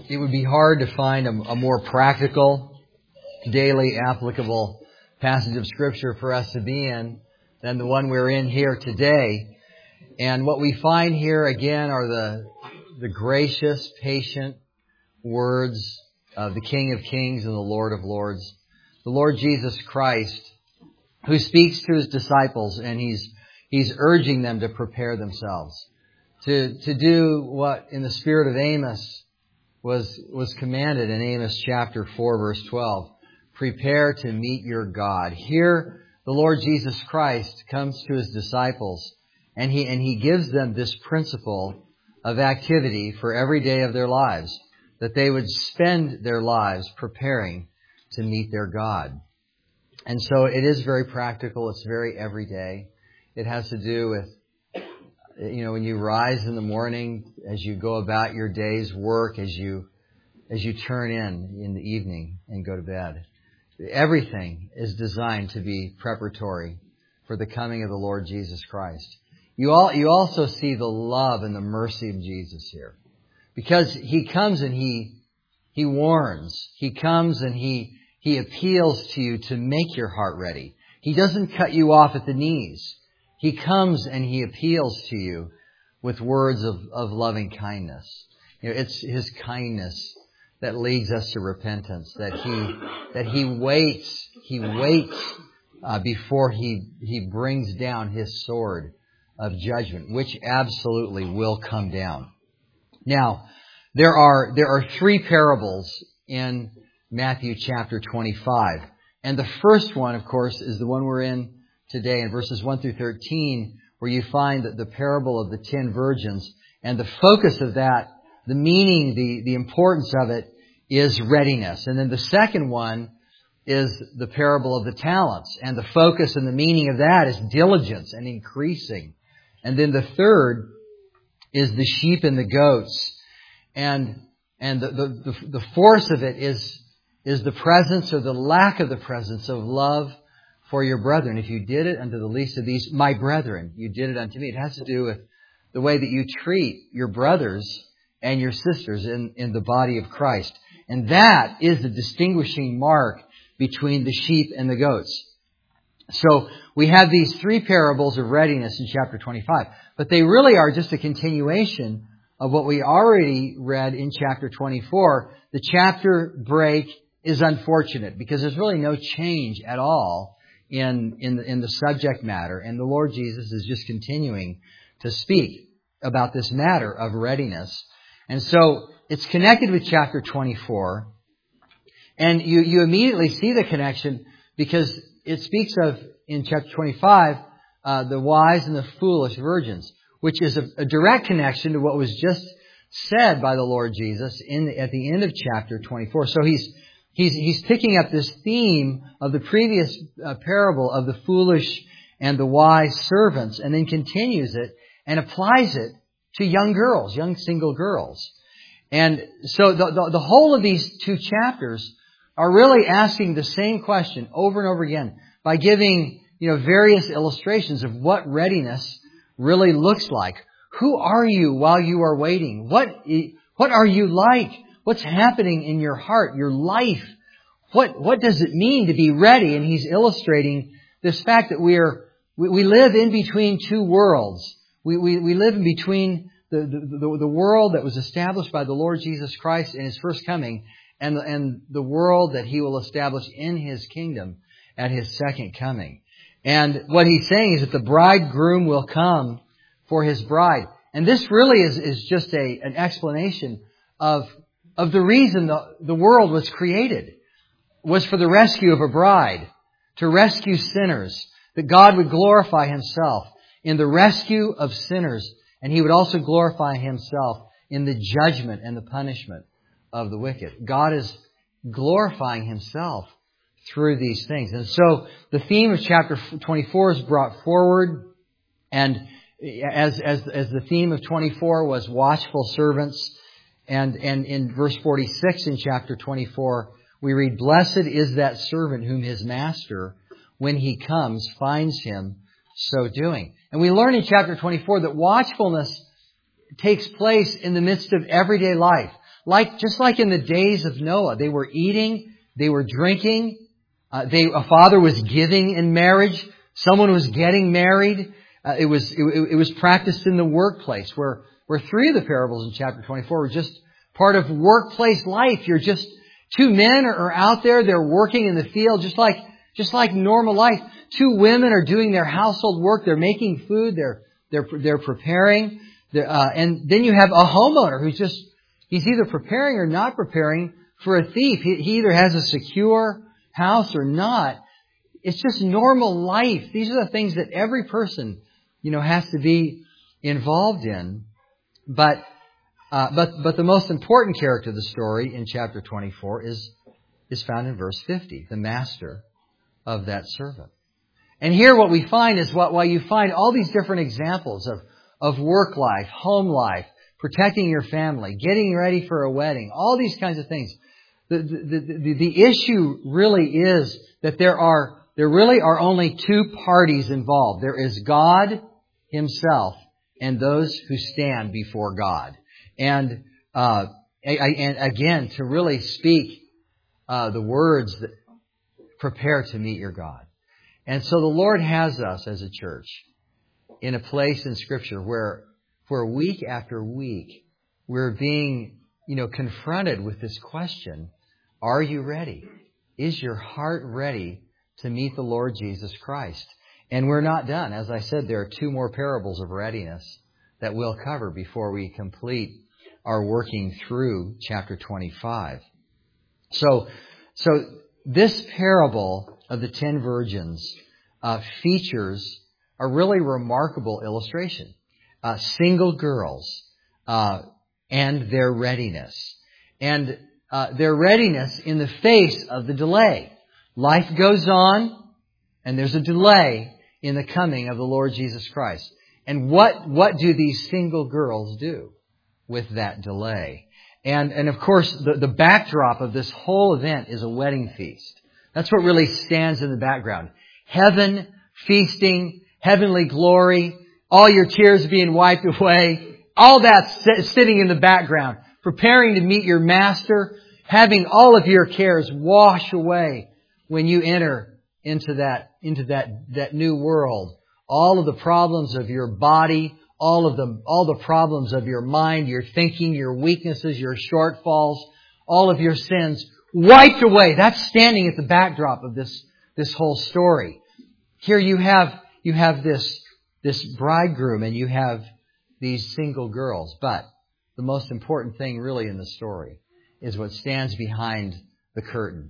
It would be hard to find a more practical, daily applicable passage of Scripture for us to be in than the one we're in here today. And what we find here again are the gracious, patient words of the King of Kings and the Lord of Lords, the Lord Jesus Christ, who speaks to His disciples, and He's urging them to prepare themselves, to do what in the spirit of Amos was commanded in Amos chapter 4, verse 12. Prepare to meet your God. Here, the Lord Jesus Christ comes to His disciples, and He gives them this principle of activity for every day of their lives, that they would spend their lives preparing to meet their God. And so it is very practical. It's very everyday. It has to do with, when you rise in the morning, as you go about your day's work, as you turn in the evening and go to bed. Everything is designed to be preparatory for the coming of the Lord Jesus Christ. You also see the love and the mercy of Jesus here, because He comes and He warns. He comes and He appeals to you to make your heart ready. He doesn't cut you off at the knees. He comes and He appeals to you with words of loving kindness. It's His kindness that leads us to repentance, that He waits before He brings down His sword of judgment, which absolutely will come down. Now, there are three parables in Matthew chapter 25. And the first one, of course, is the one we're in today in verses 1 through 13, where you find that the parable of the 10 virgins. And the focus of that, the meaning, the importance of it is readiness. And then the second one is the parable of the talents. And the focus and the meaning of that is diligence and increasing. And then the third is the sheep and the goats. And the force of it is the presence or the lack of the presence of love for your brethren. If you did it unto the least of these, my brethren, you did it unto me. It has to do with the way that you treat your brothers and your sisters in the body of Christ. And that is the distinguishing mark between the sheep and the goats. So we have these three parables of readiness in chapter 25, but they really are just a continuation of what we already read in chapter 24. The chapter break is unfortunate because there's really no change at all in the subject matter, and the Lord Jesus is just continuing to speak about this matter of readiness. And so it's connected with chapter 24, and you immediately see the connection because it speaks of, in chapter 25, the wise and the foolish virgins, which is a direct connection to what was just said by the Lord Jesus at the end of chapter 24. So he's picking up this theme of the previous parable of the foolish and the wise servants, and then continues it and applies it to young girls, young single girls. And so the whole of these two chapters are really asking the same question over and over again by giving various illustrations of what readiness really looks like. Who are you while you are waiting? What are you like? What's happening in your heart, your life? What does it mean to be ready? And he's illustrating this fact that we live in between two worlds. We live in between the world that was established by the Lord Jesus Christ in His first coming and the world that He will establish in His kingdom at His second coming. And what he's saying is that the bridegroom will come for his bride. And this really is just an explanation of the reason the world was created. Was for the rescue of a bride, to rescue sinners, that God would glorify Himself in the rescue of sinners, and He would also glorify Himself in the judgment and the punishment of the wicked. God is glorifying Himself through these things. And so the theme of chapter 24 is brought forward, and as the theme of 24 was watchful servants, and in verse 46 in chapter 24, we read, "Blessed is that servant whom his master, when he comes, finds him so doing." And we learn in chapter 24 that watchfulness takes place in the midst of everyday life. just like in the days of Noah. They were eating, they were drinking, a father was giving in marriage, someone was getting married. It was practiced in the workplace, where three of the parables in chapter 24 were just part of workplace life. You're just two men are out there, they're working in the field, just like normal life. Two women are doing their household work, they're making food, they're preparing. And then you have a homeowner he's either preparing or not preparing for a thief. He either has a secure house or not. It's just normal life. These are the things that every person, has to be involved in. But the most important character of the story in chapter 24 is found in verse 50, the master of that servant. And here what we find is while you find all these different examples of work life, home life, protecting your family, getting ready for a wedding, all these kinds of things. The issue really is that there really are only two parties involved. There is God Himself and those who stand before God. And again, to really speak the words that prepare to meet your God. And so the Lord has us as a church in a place in Scripture where week after week we're being, confronted with this question: are you ready? Is your heart ready to meet the Lord Jesus Christ? And we're not done. As I said, there are two more parables of readiness that we'll cover before we complete our working through chapter 25. So this parable of the 10 virgins features a really remarkable illustration. Single girls and their readiness. And their readiness in the face of the delay. Life goes on, and there's a delay in the coming of the Lord Jesus Christ. And what do these single girls do with that delay? And of course, the backdrop of this whole event is a wedding feast. That's what really stands in the background. Heaven, feasting, heavenly glory, all your tears being wiped away, all that sitting in the background, preparing to meet your Master, having all of your cares wash away when you enter into that new world. All of the problems of your body, all the problems of your mind, your thinking, your weaknesses, your shortfalls, all of your sins wiped away. That's standing at the backdrop of this whole story. Here you have this bridegroom and you have these single girls. But the most important thing really in the story is what stands behind the curtain.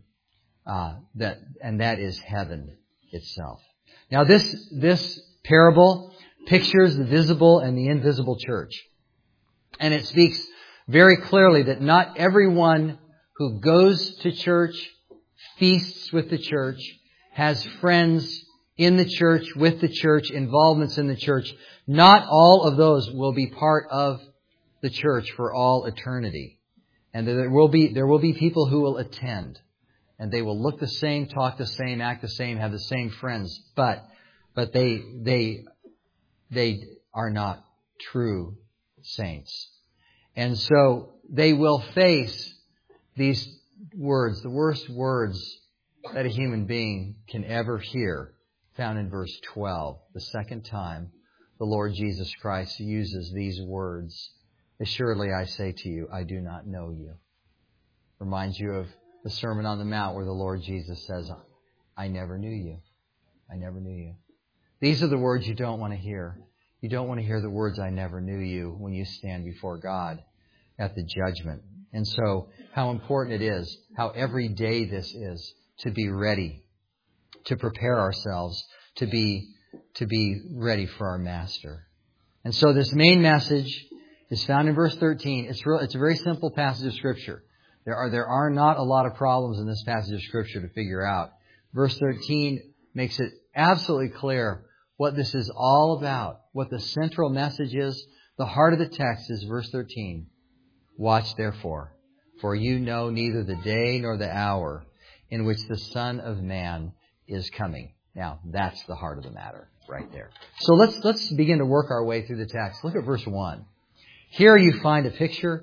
That is heaven itself. Now this parable pictures the visible and the invisible church. And it speaks very clearly that not everyone who goes to church, feasts with the church, has friends in the church, with the church, involvements in the church, not all of those will be part of the church for all eternity. And there will be people who will attend. And they will look the same, talk the same, act the same, have the same friends. But they are not true saints. And so they will face these words, the worst words that a human being can ever hear, found in verse 12. The second time the Lord Jesus Christ uses these words. Assuredly I say to you, I do not know you. Reminds you of the Sermon on the Mount where the Lord Jesus says, I never knew you. I never knew you. These are the words you don't want to hear. You don't want to hear the words, I never knew you, when you stand before God at the judgment. And so how important it is, how every day this is, to be ready, to prepare ourselves, to be ready for our Master. And so this main message is found in verse 13. It's a very simple passage of Scripture. There are not a lot of problems in this passage of Scripture to figure out. Verse 13 makes it absolutely clear what this is all about, what the central message is. The heart of the text is verse 13. Watch therefore, for you know neither the day nor the hour in which the Son of Man is coming. Now, that's the heart of the matter right there. So let's begin to work our way through the text. Look at verse 1. Here you find a picture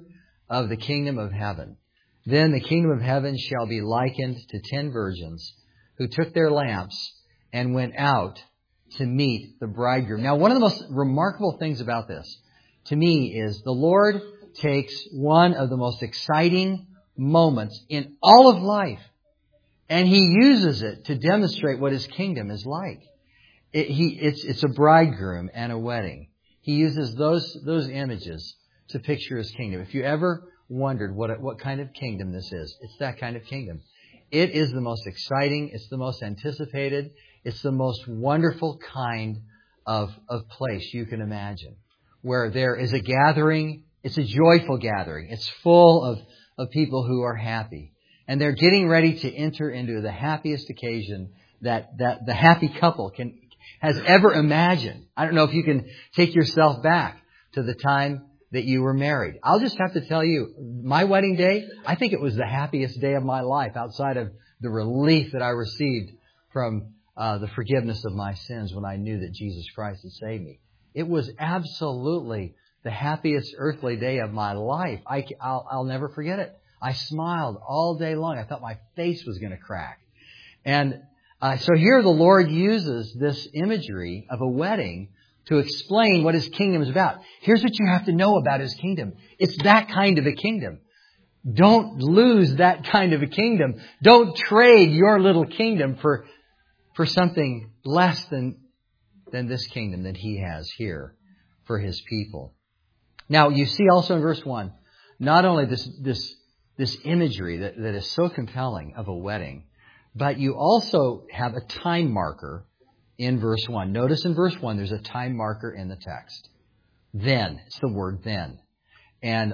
of the kingdom of heaven. Then the kingdom of heaven shall be likened to 10 virgins who took their lamps and went out to meet the bridegroom. Now, one of the most remarkable things about this, to me, is the Lord takes one of the most exciting moments in all of life, and He uses it to demonstrate what His kingdom is like. It's a bridegroom and a wedding. He uses those images to picture His kingdom. If you ever wondered what kind of kingdom this is, it's that kind of kingdom. It is the most exciting, it's the most anticipated, it's the most wonderful kind of place you can imagine, where there is a gathering. It's a joyful gathering. It's full of people who are happy. And they're getting ready to enter into the happiest occasion that the happy couple has ever imagined. I don't know if you can take yourself back to the time that you were married. I'll just have to tell you, my wedding day, I think it was the happiest day of my life outside of the relief that I received from the forgiveness of my sins when I knew that Jesus Christ had saved me. It was absolutely the happiest earthly day of my life. I'll never forget it. I smiled all day long. I thought my face was going to crack. And so here the Lord uses this imagery of a wedding to explain what His kingdom is about. Here's what you have to know about His kingdom. It's that kind of a kingdom. Don't lose that kind of a kingdom. Don't trade your little kingdom for something less than this kingdom that He has here for His people. Now, you see also in verse 1, not only this imagery that is so compelling of a wedding, but you also have a time marker in verse 1. Notice in verse 1 there's a time marker in the text. Then. It's the word then. And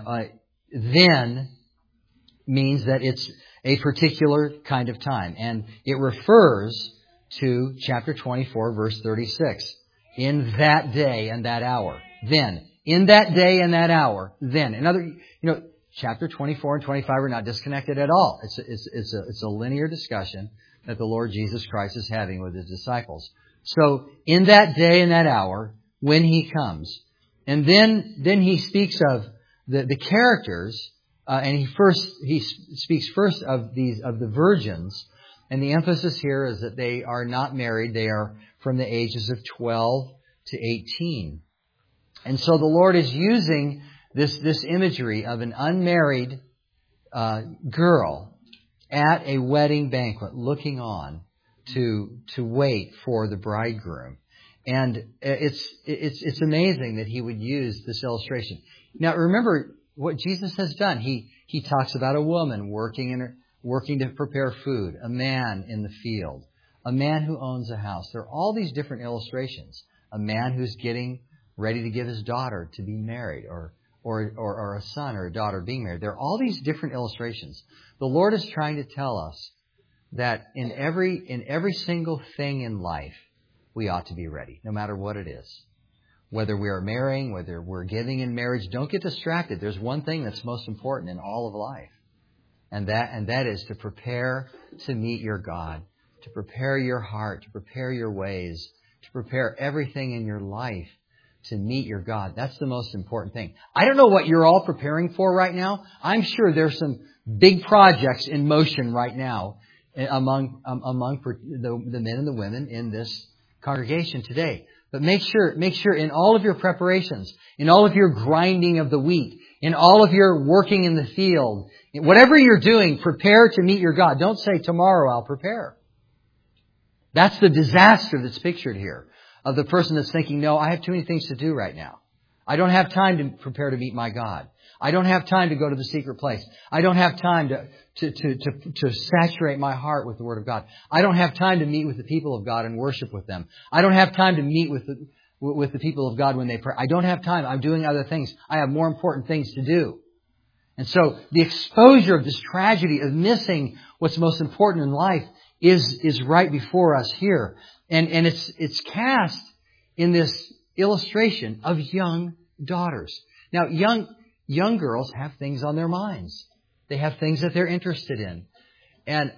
then means that it's a particular kind of time. And it refers to chapter 24, verse 36. In that day and that hour. Then. In that day and that hour. Then. Chapter 24 and 25 are not disconnected at all. It's a linear discussion that the Lord Jesus Christ is having with His disciples. So, in that day and that hour, when He comes. And then He speaks of the characters, and He speaks first of the virgins. And the emphasis here is that they are not married. They are from the ages of 12 to 18. And so the Lord is using this imagery of an unmarried girl at a wedding banquet looking on to wait for the bridegroom. And it's amazing that He would use this illustration. Now remember what Jesus has done. He talks about a woman working to prepare food, a man in the field, a man who owns a house. There are all these different illustrations. A man who's getting ready to give his daughter to be married, or a son or a daughter being married. There are all these different illustrations. The Lord is trying to tell us that in every single thing in life, we ought to be ready, no matter what it is. Whether we are marrying, whether we're giving in marriage, don't get distracted. There's one thing that's most important in all of life. And that is to prepare to meet your God, to prepare your heart, to prepare your ways, to prepare everything in your life to meet your God. That's the most important thing. I don't know what you're all preparing for right now. I'm sure there's some big projects in motion right now among the men and the women in this congregation today. But make sure in all of your preparations, in all of your grinding of the wheat, in all of your working in the field, whatever you're doing, prepare to meet your God. Don't say, tomorrow I'll prepare. That's the disaster that's pictured here of the person that's thinking, no, I have too many things to do right now. I don't have time to prepare to meet my God. I don't have time to go to the secret place. I don't have time to saturate my heart with the Word of God. I don't have time to meet with the people of God and worship with them. I don't have time to meet with the people of God when they pray. I don't have time. I'm doing other things. I have more important things to do. And so the exposure of this tragedy of missing what's most important in life is right before us here. And it's cast in this illustration of young daughters. Now, young girls have things on their minds. They have things that they're interested in. And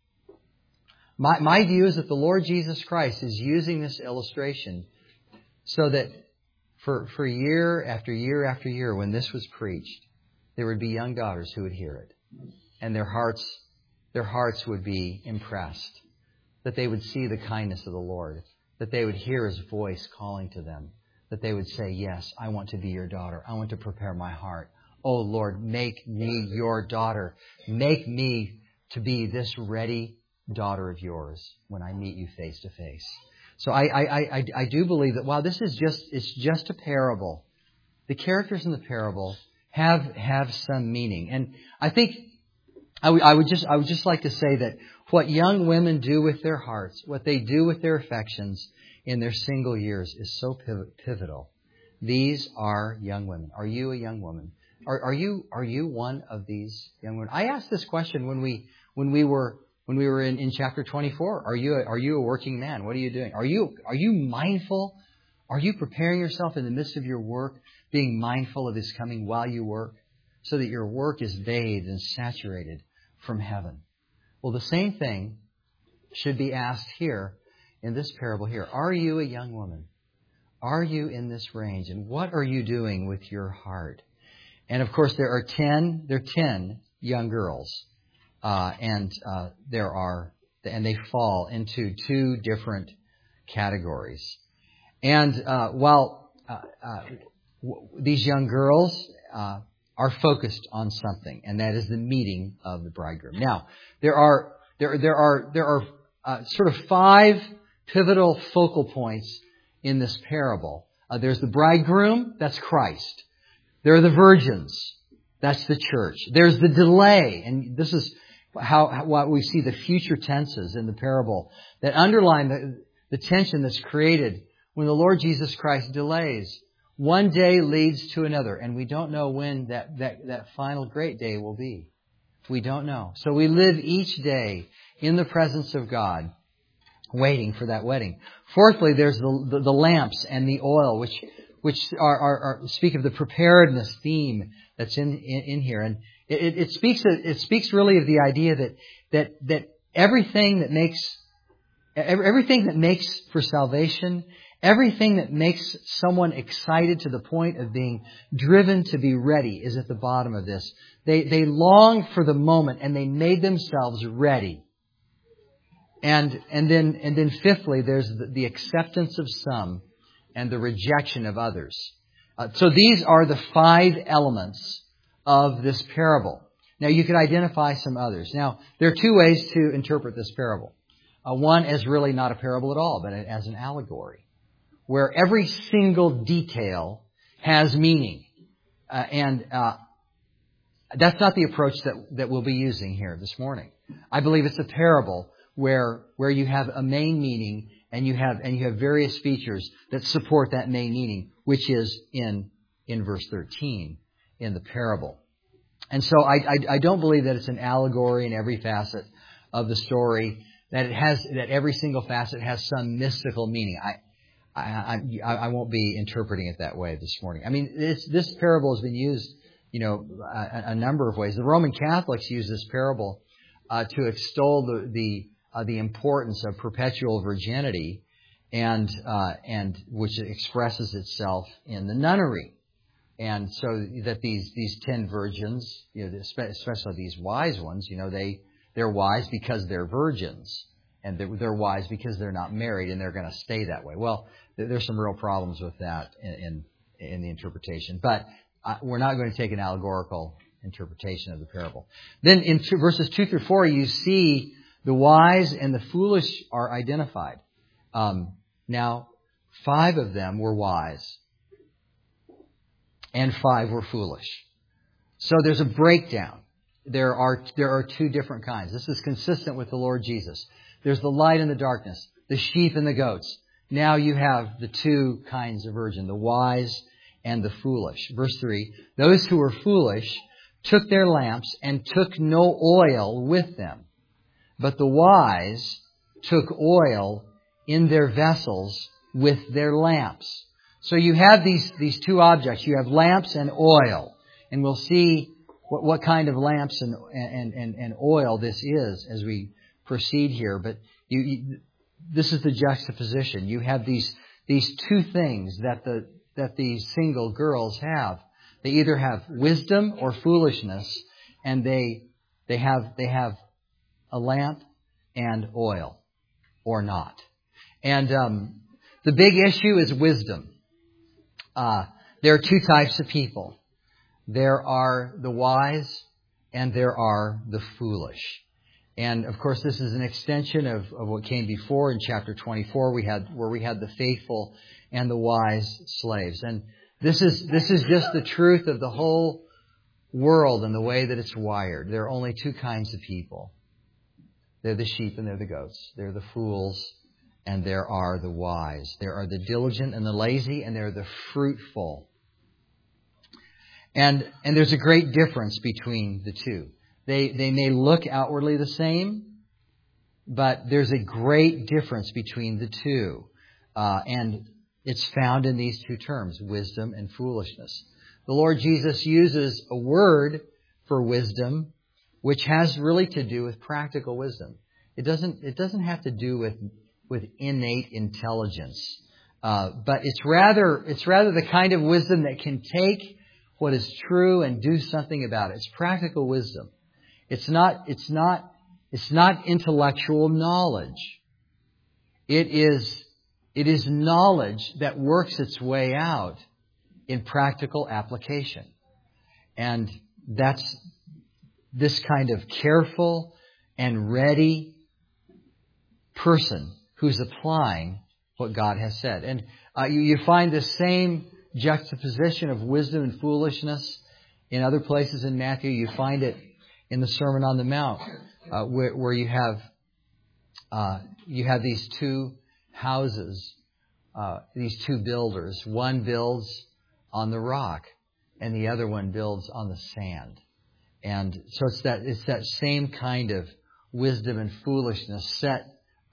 my view is that the Lord Jesus Christ is using this illustration so that for year after year after year, when this was preached, there would be young daughters who would hear it. And their hearts would be impressed. That they would see the kindness of the Lord. That they would hear His voice calling to them. That they would say, yes, I want to be your daughter. I want to prepare my heart. Oh Lord, make me your daughter. Make me to be this ready daughter of yours when I meet you face to face. So I do believe that while this is it's just a parable, the characters in the parable have some meaning. And I think I would just like to say that what young women do with their hearts, what they do with their affections in their single years is so pivotal. These are young women. Are you a young woman? Are you one of these young women? I asked this question when we were in chapter 24. Are you a working man? What are you doing? Are you mindful? Are you preparing yourself in the midst of your work, being mindful of His coming while you work, so that your work is bathed and saturated from heaven? Well, the same thing should be asked here in this parable here. Are you a young woman? Are you in this range? And what are you doing with your heart? And of course, there are 10 young girls. And they fall into two different categories. And while these young girls are focused on something, and that is the meeting of the bridegroom. Now, there are sort of 5 pivotal focal points in this parable. There's the bridegroom, that's Christ. There are the virgins, that's the church. There's the delay, and this is what we see the future tenses in the parable that underline the tension that's created when the Lord Jesus Christ delays. One day leads to another, and we don't know when that final great day will be. We don't know. So we live each day in the presence of God, waiting for that wedding. Fourthly, there's the lamps and the oil, which speak of the preparedness theme that's in here. And it speaks really of the idea that everything that makes for salvation, everything that makes someone excited to the point of being driven to be ready is at the bottom of this. They long for the moment and they made themselves ready. And then fifthly, there's the acceptance of some and the rejection of others. So these are the 5 elements of this parable. Now you could identify some others. Now there are 2 ways to interpret this parable. One is really not a parable at all, but as an allegory, where every single detail has meaning. And that's not the approach that we'll be using here this morning. I believe it's a parable where you have a main meaning and you have various features that support that main meaning, which is in verse 13 in the parable. And so I don't believe that it's an allegory in every facet of the story, that every single facet has some mystical meaning. I won't be interpreting it that way this morning. I mean, this parable has been used, a number of ways. The Roman Catholics use this parable to extol the importance of perpetual virginity, and which expresses itself in the nunnery. And so that these 10 virgins, especially these wise ones, they're wise because they're virgins, and they're wise because they're not married, and they're going to stay that way. Well, there's some real problems with that in the interpretation, but we're not going to take an allegorical interpretation of the parable. Then in verses 2 through 4, you see the wise and the foolish are identified. Now, 5 of them were wise, and 5 were foolish. So there's a breakdown. There are 2 different kinds. This is consistent with the Lord Jesus. There's the light and the darkness, the sheep and the goats. Now you have the 2 kinds of virgin, the wise and the foolish. Verse 3, those who were foolish took their lamps and took no oil with them. But the wise took oil in their vessels with their lamps. So you have these 2 objects. You have lamps and oil. And we'll see what kind of lamps and oil this is as we proceed here. But this is the juxtaposition. You have these 2 things that these single girls have. They either have wisdom or foolishness, and they have a lamp and oil, or not. And the big issue is wisdom. There are two types of people. There are the wise and there are the foolish. And of course, this is an extension of what came before in chapter 24. Where we had the faithful and the wise slaves. And this is just the truth of the whole world and the way that it's wired. There are only two kinds of people. They're the sheep and they're the goats. They're the fools and there are the wise. There are the diligent and the lazy, and there are the fruitful. And there's a great difference between the two. They may look outwardly the same, but there's a great difference between the two. And it's found in these two terms, wisdom and foolishness. The Lord Jesus uses a word for wisdom, which has really to do with practical wisdom. It doesn't have to do with innate intelligence. But it's rather the kind of wisdom that can take what is true and do something about it. It's practical wisdom. It's not intellectual knowledge. It is knowledge that works its way out in practical application. And that's this kind of careful and ready person who's applying what God has said. And you find the same juxtaposition of wisdom and foolishness in other places in Matthew. You find it in the Sermon on the Mount, where you have these two houses, these two builders. One builds on the rock, and the other one builds on the sand. And so it's that same kind of wisdom and foolishness set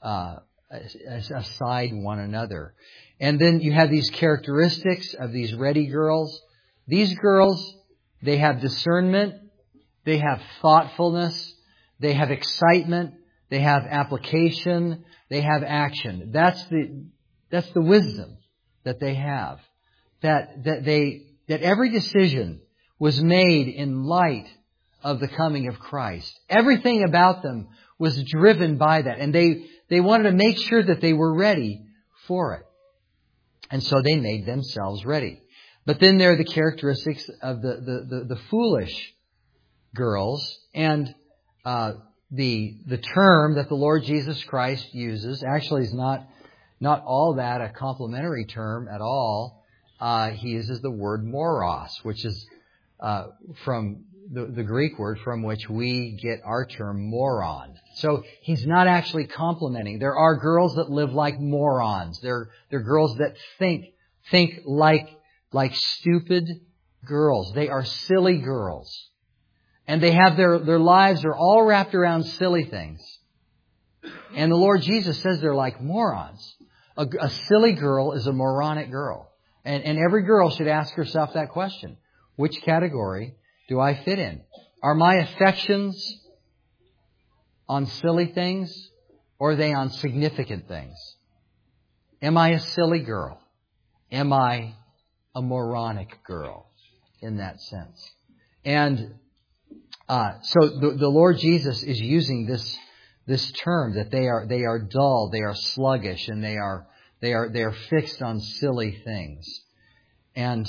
aside one another. And then you have these characteristics of these ready girls. These girls, they have discernment, they have thoughtfulness, they have excitement, they have application, they have action. That's the wisdom that they have. That every decision was made in light of the coming of Christ. Everything about them was driven by that. And they wanted to make sure that they were ready for it. And so they made themselves ready. But then there are the characteristics of the foolish girls. And the term that the Lord Jesus Christ uses actually is not all that a complimentary term at all. He uses the word moros, which is from the Greek word from which we get our term moron. So he's not actually complimenting. There are girls that live like morons. There are girls that think like stupid girls. They are silly girls. And they have their lives are all wrapped around silly things. And the Lord Jesus says they're like morons. A silly girl is a moronic girl. And every girl should ask herself that question. Which category do I fit in? Are my affections on silly things, or are they on significant things? Am I a silly girl? Am I a moronic girl in that sense? And so the Lord Jesus is using this term that they are dull, they are sluggish, and they are fixed on silly things. And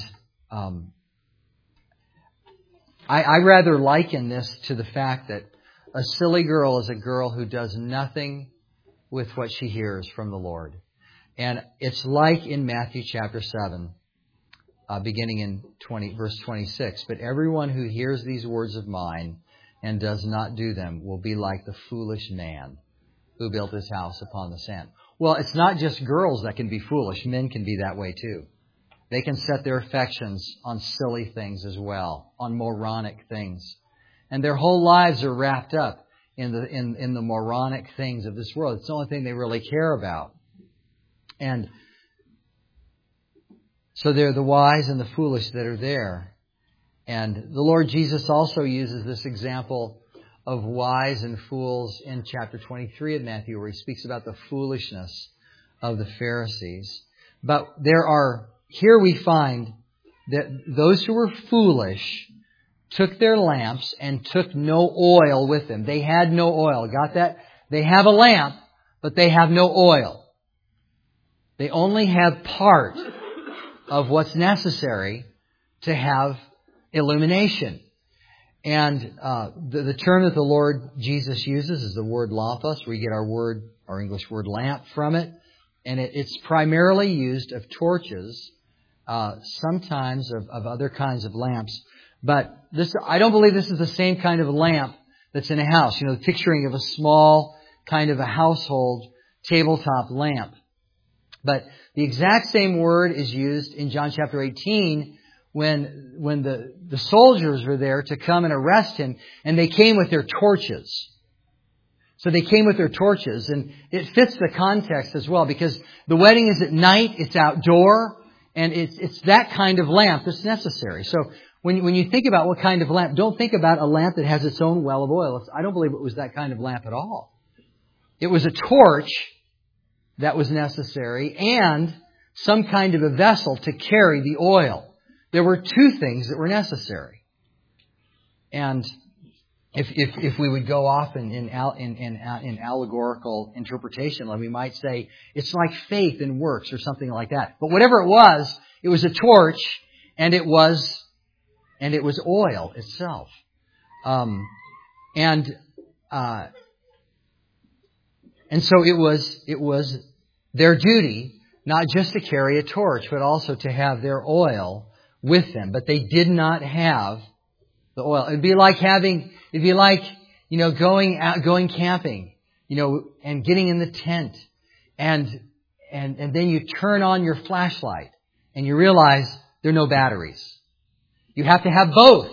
I rather liken this to the fact that a silly girl is a girl who does nothing with what she hears from the Lord. And it's like in Matthew chapter 7, beginning in verse 26. But everyone who hears these words of mine and does not do them will be like the foolish man who built his house upon the sand. Well, it's not just girls that can be foolish. Men can be that way too. They can set their affections on silly things as well, on moronic things. And their whole lives are wrapped up in the moronic things of this world. It's the only thing they really care about. And so they're the wise and the foolish that are there. And the Lord Jesus also uses this example of wise and fools in chapter 23 of Matthew, where he speaks about the foolishness of the Pharisees. But here we find that those who were foolish took their lamps and took no oil with them. They had no oil. Got that? They have a lamp, but they have no oil. They only have part of what's necessary to have illumination. And the term that the Lord Jesus uses is the word lampos. We get our English word lamp from it. And it's primarily used of torches, sometimes of other kinds of lamps. But I don't believe this is the same kind of lamp that's in a house. You know, the picturing of a small kind of a household tabletop lamp. But the exact same word is used in John chapter 18 when the soldiers were there to come and arrest him, and they came with their torches. So they came with their torches, and it fits the context as well, because the wedding is at night, it's outdoor, and it's that kind of lamp that's necessary. So when you think about what kind of lamp, don't think about a lamp that has its own well of oil. I don't believe it was that kind of lamp at all. It was a torch that was necessary, and some kind of a vessel to carry the oil. There were two things that were necessary. And if we would go off in allegorical interpretation, we might say it's like faith and works or something like that. But whatever it was a torch, and it was oil itself. And so it was their duty not just to carry a torch, but also to have their oil with them. But they did not have the oil. It'd be like going camping, and getting in the tent, and then you turn on your flashlight and you realize there are no batteries. You have to have both.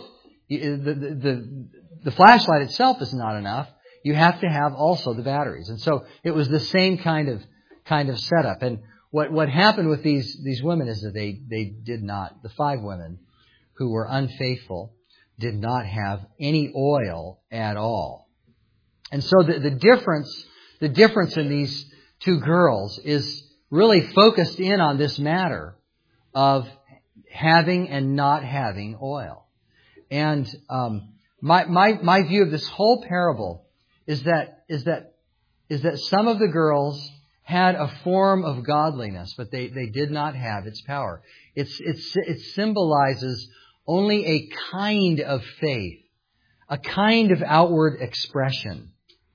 The flashlight itself is not enough. You have to have also the batteries. And so it was the same kind of setup. And what happened with these women is that they did not, the 5 women who were unfaithful, did not have any oil at all. And so the difference in these two girls is really focused in on this matter of having and not having oil. And my view of this whole parable is that some of the girls had a form of godliness, but they did not have its power. It symbolizes only a kind of faith, a kind of outward expression.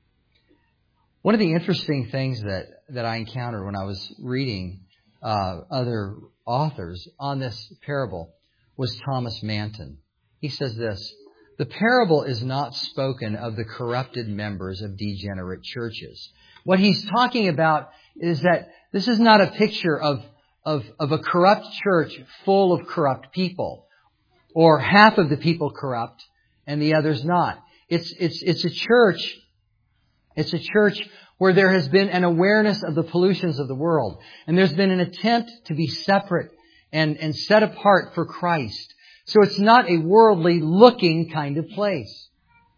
One of the interesting things that I encountered when I was reading other authors on this parable was Thomas Manton. He says this: the parable is not spoken of the corrupted members of degenerate churches. What he's talking about is that this is not a picture of a corrupt church full of corrupt people, or half of the people corrupt and the others not. It's a church. It's a church where there has been an awareness of the pollutions of the world, and there's been an attempt to be separate and set apart for Christ. So it's not a worldly looking kind of place.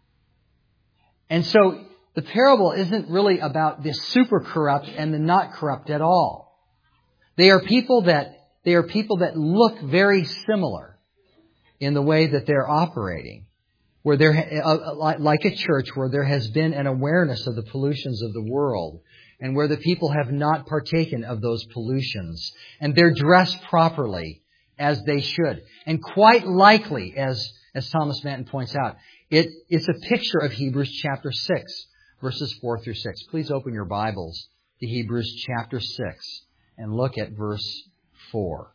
And so the parable isn't really about the super corrupt and the not corrupt at all. They are people that look very similar in the way that they're operating, where like a church where there has been an awareness of the pollutions of the world, and where the people have not partaken of those pollutions, and they're dressed properly as they should. And quite likely, as Thomas Manton points out, it's a picture of Hebrews chapter 6, verses 4 through 6. Please open your Bibles to Hebrews chapter 6 and look at verse 4.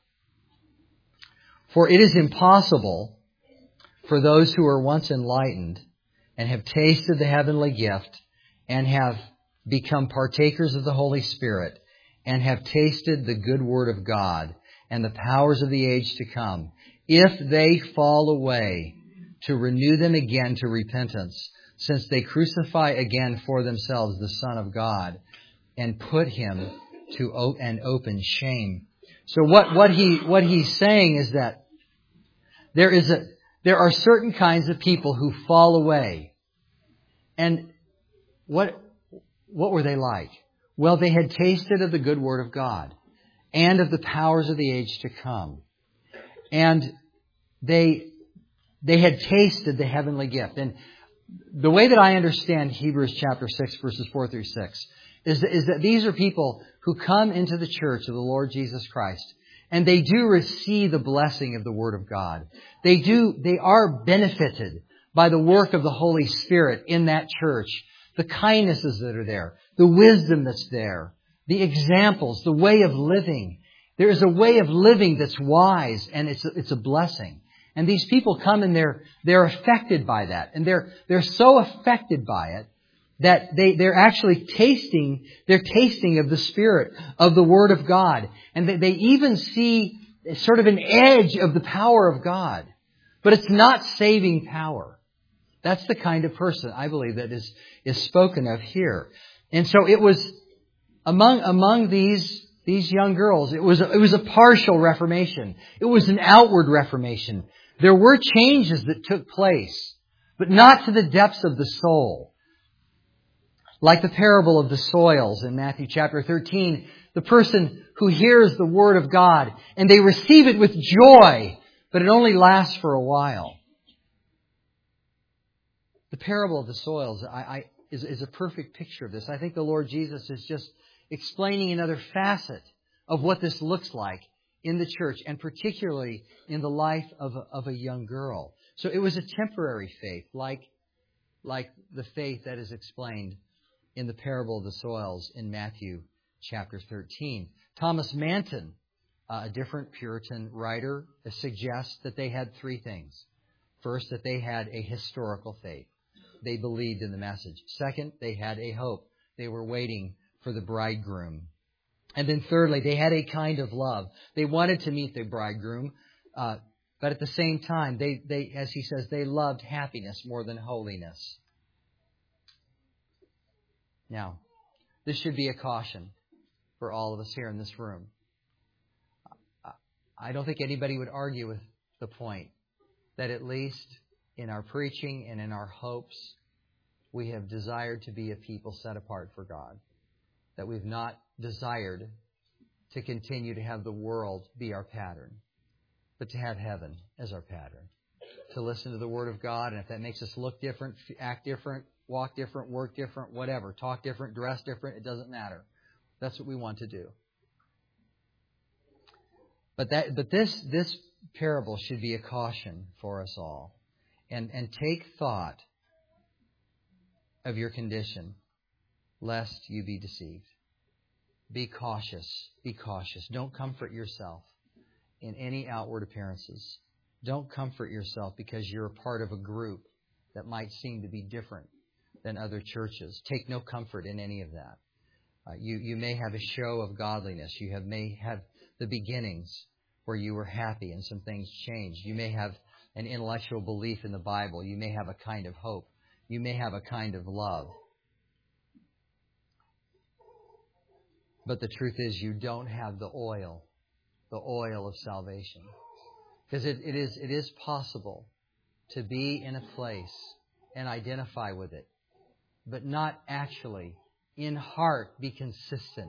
For it is impossible for those who are once enlightened and have tasted the heavenly gift and have become partakers of the Holy Spirit and have tasted the good word of God and the powers of the age to come, if they fall away, to renew them again to repentance, since they crucify again for themselves the Son of God and put Him to an open shame. So what he's saying is that there are certain kinds of people who fall away. And what were they like? Well, they had tasted of the good word of God and of the powers of the age to come. And they had tasted the heavenly gift. And the way that I understand Hebrews chapter 6, verses 4 through 6, is that these are people who come into the church of the Lord Jesus Christ, and they do receive the blessing of the Word of God. They are benefited by the work of the Holy Spirit in that church, the kindnesses that are there, the wisdom that's there, the examples, the way of living. There is a way of living that's wise, and it's a blessing. And these people come and they're affected by that. And they're so affected by it that they're actually tasting of the Spirit, of the Word of God. And they even see sort of an edge of the power of God. But it's not saving power. That's the kind of person, I believe, that is spoken of here. And so it was among these young girls, it was a partial reformation. It was an outward reformation. There were changes that took place, but not to the depths of the soul. Like the parable of the soils in Matthew chapter 13, the person who hears the Word of God and they receive it with joy, but it only lasts for a while. The parable of the soils is a perfect picture of this. I think the Lord Jesus is just explaining another facet of what this looks like in the church, and particularly in the life of a young girl. So it was a temporary faith, like the faith that is explained in the parable of the soils in Matthew chapter 13. Thomas Manton, a different Puritan writer, suggests that they had three things. First, that they had a historical faith. They believed in the message. Second, they had a hope. They were waiting for the bridegroom. And then thirdly, they had a kind of love. They wanted to meet the bridegroom, but at the same time, they, as he says, they loved happiness more than holiness. Now, this should be a caution for all of us here in this room. I don't think anybody would argue with the point that at least in our preaching and in our hopes, we have desired to be a people set apart for God. That we've not desired to continue to have the world be our pattern, but to have heaven as our pattern. To listen to the Word of God, and if that makes us look different, act different, walk different, work different, whatever, talk different, dress different, it doesn't matter. That's what we want to do. But this parable should be a caution for us all. And take thought of your condition, lest you be deceived. Be cautious. Be cautious. Don't comfort yourself in any outward appearances. Don't comfort yourself because you're a part of a group that might seem to be different than other churches. Take no comfort in any of that. You may have a show of godliness. You may have the beginnings where you were happy and some things changed. You may have an intellectual belief in the Bible. You may have a kind of hope. You may have a kind of love. But the truth is you don't have the oil of salvation. Because it is possible to be in a place and identify with it, but not actually, in heart, be consistent.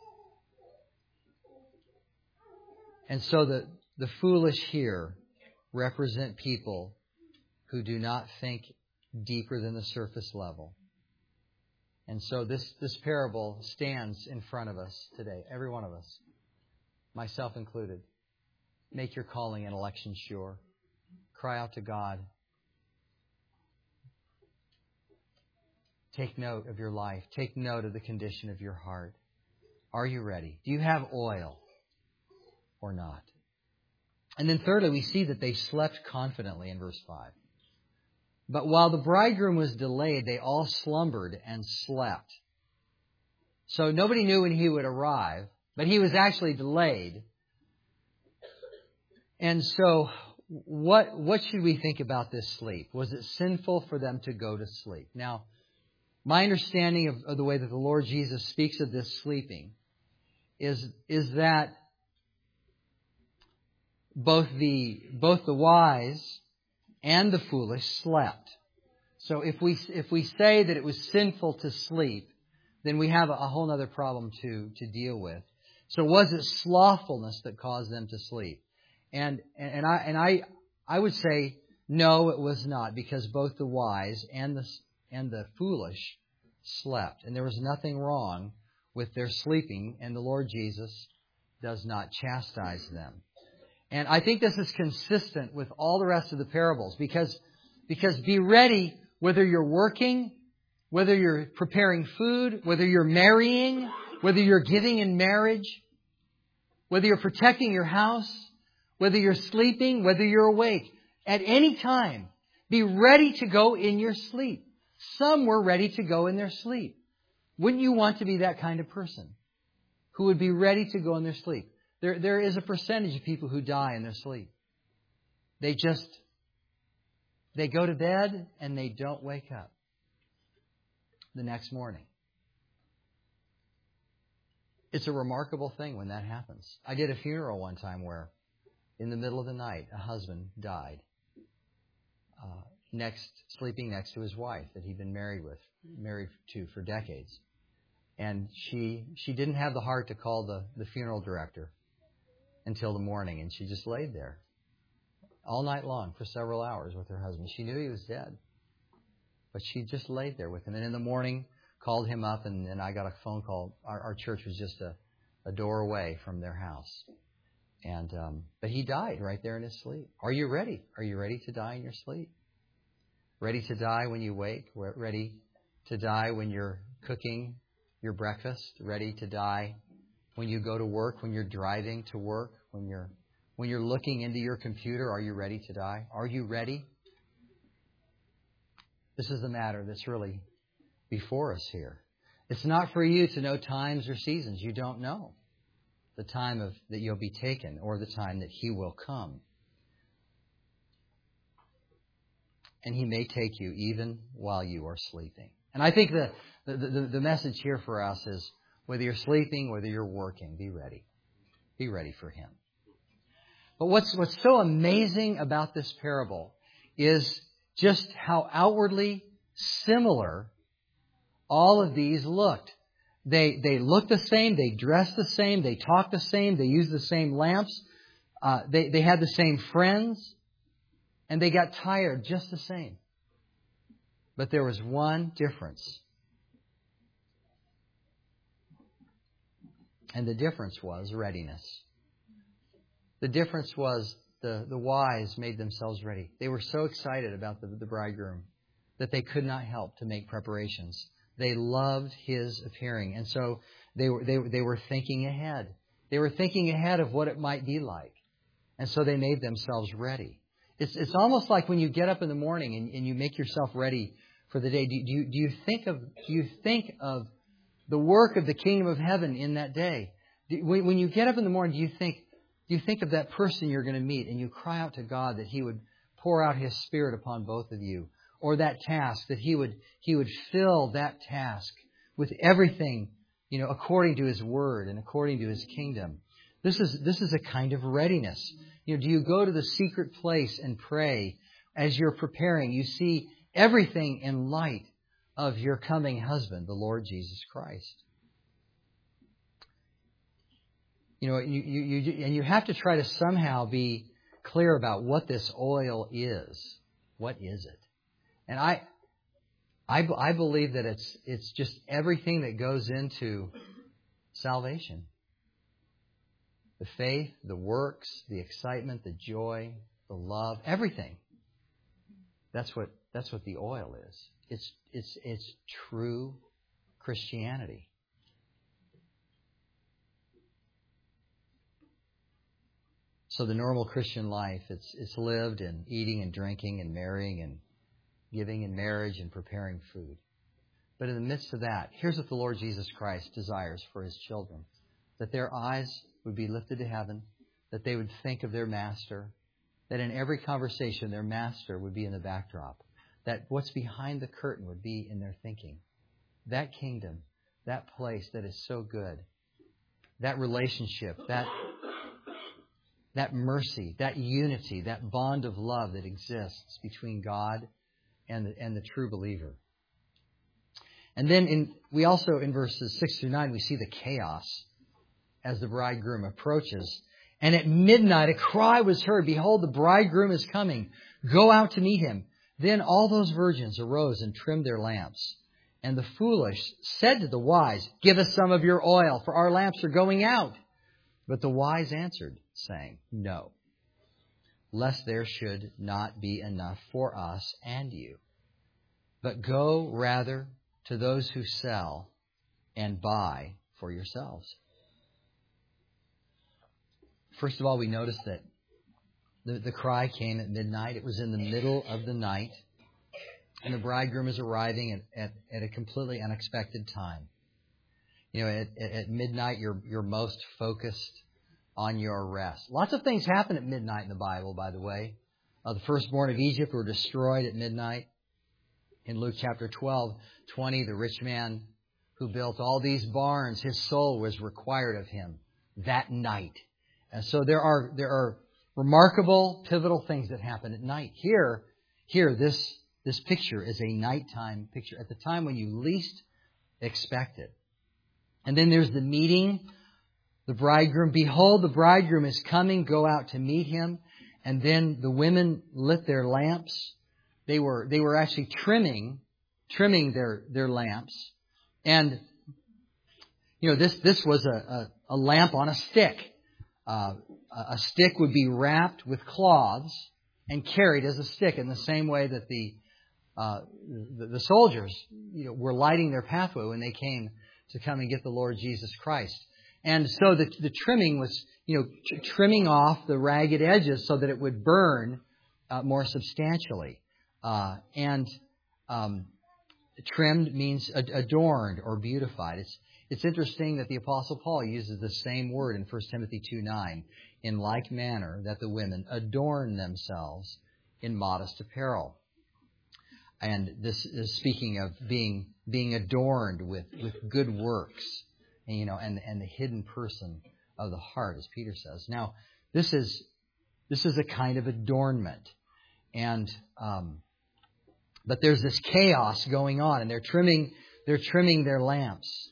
And so the foolish here represent people who do not think deeper than the surface level. And so this parable stands in front of us today, every one of us, myself included. Make your calling and election sure. Cry out to God. Take note of your life. Take note of the condition of your heart. Are you ready? Do you have oil or not? And then thirdly, we see that they slept confidently in verse 5. But while the bridegroom was delayed, they all slumbered and slept. So nobody knew when he would arrive, but he was actually delayed. And so what should we think about this sleep? Was it sinful for them to go to sleep? Now, my understanding of the way that the Lord Jesus speaks of this sleeping is that both the wise and the foolish slept. So if we say that it was sinful to sleep, then we have a whole other problem to deal with. So was it slothfulness that caused them to sleep? I would say no, it was not, because both the wise and the foolish slept, and there was nothing wrong with their sleeping, and the Lord Jesus does not chastise them. And I think this is consistent with all the rest of the parables, because be ready, whether you're working, whether you're preparing food, whether you're marrying, whether you're giving in marriage, whether you're protecting your house, whether you're sleeping, whether you're awake. At any time, be ready to go in your sleep. Some were ready to go in their sleep. Wouldn't you want to be that kind of person who would be ready to go in their sleep? There is a percentage of people who die in their sleep. They go to bed and they don't wake up the next morning. It's a remarkable thing when that happens. I did a funeral one time where in the middle of the night, a husband died, sleeping next to his wife that he'd been married to for decades. And she didn't have the heart to call the funeral director until the morning, and she just laid there all night long for several hours with her husband. She knew he was dead, but she just laid there with him. And in the morning, called him up, and I got a phone call. Our church was just a door away from their house. But he died right there in his sleep. Are you ready? Are you ready to die in your sleep? Ready to die when you wake? Ready to die when you're cooking your breakfast? Ready to die when you go to work, when you're driving to work, when you're looking into your computer? Are you ready to die? Are you ready? This is the matter that's really before us here. It's not for you to know times or seasons. You don't know the time that you'll be taken or the time that He will come. And He may take you even while you are sleeping. And I think the message here for us is, whether you're sleeping, whether you're working, be ready. Be ready for Him. But what's so amazing about this parable is just how outwardly similar all of these looked. They looked the same, they dressed the same, they talked the same, they used the same lamps, they had the same friends, and they got tired just the same. But there was one difference. And the difference was readiness. The difference was the wise made themselves ready. They were so excited about the bridegroom that they could not help to make preparations. They loved His appearing. And so they were thinking ahead. They were thinking ahead of what it might be like. And so they made themselves ready. It's almost like when you get up in the morning and you make yourself ready for the day. Do you think of the work of the kingdom of heaven in that day? When you get up in the morning, do you think of that person you're going to meet, and you cry out to God that He would pour out His Spirit upon both of you? Or that task, that He would fill that task with everything, according to His Word and according to His kingdom. This is a kind of readiness. Do you go to the secret place and pray as you're preparing? You see everything in light of your coming husband, the Lord Jesus Christ. And you have to try to somehow be clear about what this oil is. What is it? And I believe that it's just everything that goes into salvation. The faith, the works, the excitement, the joy, the love, everything. That's what the oil is. It's true Christianity. So the normal Christian life, it's lived in eating and drinking and marrying and giving in marriage and preparing food. But in the midst of that, here's what the Lord Jesus Christ desires for His children. That their eyes would be lifted to heaven, that they would think of their Master, that in every conversation their Master would be in the backdrop, that what's behind the curtain would be in their thinking. That kingdom, that place that is so good, that relationship, that mercy, that unity, that bond of love that exists between God and the true believer. And then we also, in verses 6 through 9, we see the chaos as the bridegroom approaches. And at midnight a cry was heard, Behold, the bridegroom is coming. Go out to meet him. Then all those virgins arose and trimmed their lamps. And the foolish said to the wise, Give us some of your oil, for our lamps are going out. But the wise answered, saying, No, lest there should not be enough for us and you. But go rather to those who sell and buy for yourselves. First of all, we notice that the cry came at midnight. It was in the middle of the night. And the bridegroom is arriving at a completely unexpected time. You know, at midnight, you're most focused on your rest. Lots of things happen at midnight in the Bible, by the way. The firstborn of Egypt were destroyed at midnight. In Luke chapter 12:20, the rich man who built all these barns, his soul was required of him that night. And so there are remarkable, pivotal things that happen at night. Here, this picture is a nighttime picture at the time when you least expect it. And then there's the meeting, the bridegroom. Behold, the bridegroom is coming. Go out to meet him. And then the women lit their lamps. They were actually trimming their lamps. And you know, this was a lamp on a stick. A stick would be wrapped with cloths and carried as a stick in the same way that the soldiers, you know, were lighting their pathway when they came to come and get the Lord Jesus Christ. And so the trimming was, you know, trimming off the ragged edges so that it would burn more substantially. Trimmed means adorned or beautified. It's interesting that the Apostle Paul uses the same word in 1 Timothy 2:9. In like manner that the women adorn themselves in modest apparel. And this is speaking of being adorned with good works, and, you know, and the hidden person of the heart, as Peter says. Now, this is a kind of adornment, and but there's this chaos going on, and they're trimming their lamps.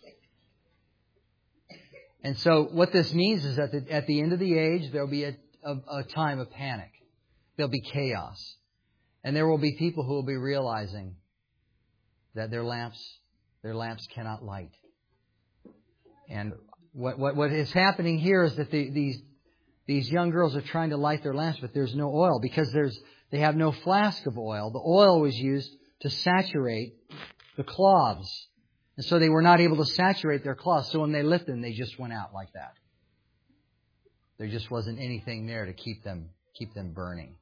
And so what this means is that at the end of the age, there'll be a time of panic. There'll be chaos. And there will be people who will be realizing that their lamps cannot light. And what is happening here is that these young girls are trying to light their lamps, but there's no oil because they have no flask of oil. The oil was used to saturate the cloths. And so they were not able to saturate their cloths. So when they lit them, they just went out like that. There just wasn't anything there to keep them burning.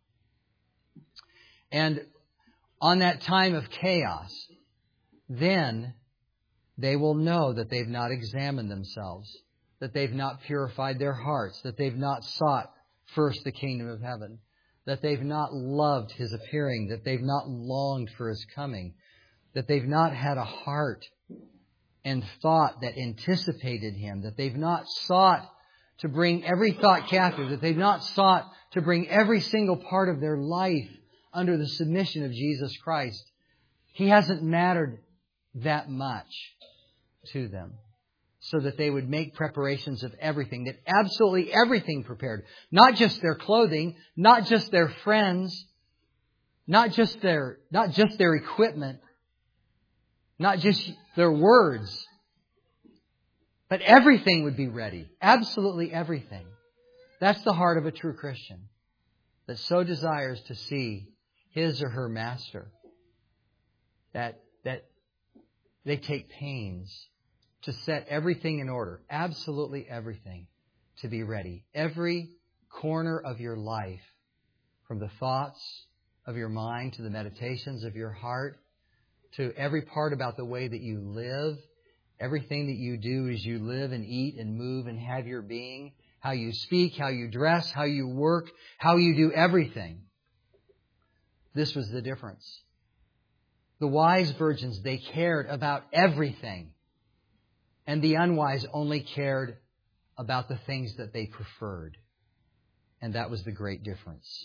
And on that time of chaos, then they will know that they've not examined themselves, that they've not purified their hearts, that they've not sought first the kingdom of heaven, that they've not loved His appearing, that they've not longed for His coming, that they've not had a heart and thought that anticipated Him, that they've not sought to bring every thought captive, that they've not sought to bring every single part of their life under the submission of Jesus Christ. He hasn't mattered that much to them, so that they would make preparations of everything, that absolutely everything prepared. Not just their clothing, not just their friends, not just their equipment, not just their words, but everything would be ready. Absolutely everything. That's the heart of a true Christian, that so desires to see his or her master, that they take pains to set everything in order, absolutely everything, to be ready. Every corner of your life, from the thoughts of your mind to the meditations of your heart, to every part about the way that you live, everything that you do as you live and eat and move and have your being, how you speak, how you dress, how you work, how you do everything. This was the difference. The wise virgins, they cared about everything. And the unwise only cared about the things that they preferred. And that was the great difference.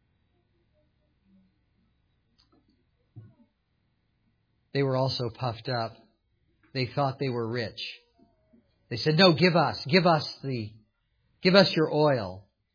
They were also puffed up. They thought they were rich. They said, "No, give us your oil.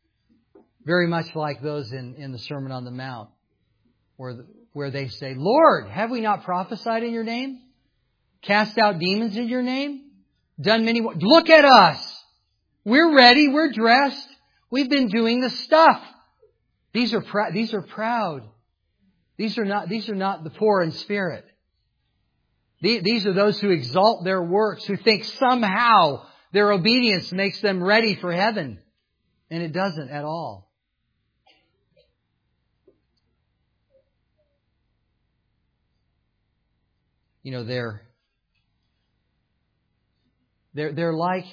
Very much like those in the Sermon on the Mount, where they say, Lord, have we not prophesied in your name? Cast out demons in your name? Done many... Look at us! We're ready, we're dressed, we've been doing the stuff. These are proud. These are not the poor in spirit. These are those who exalt their works, who think somehow their obedience makes them ready for heaven. And it doesn't at all. You know, they're like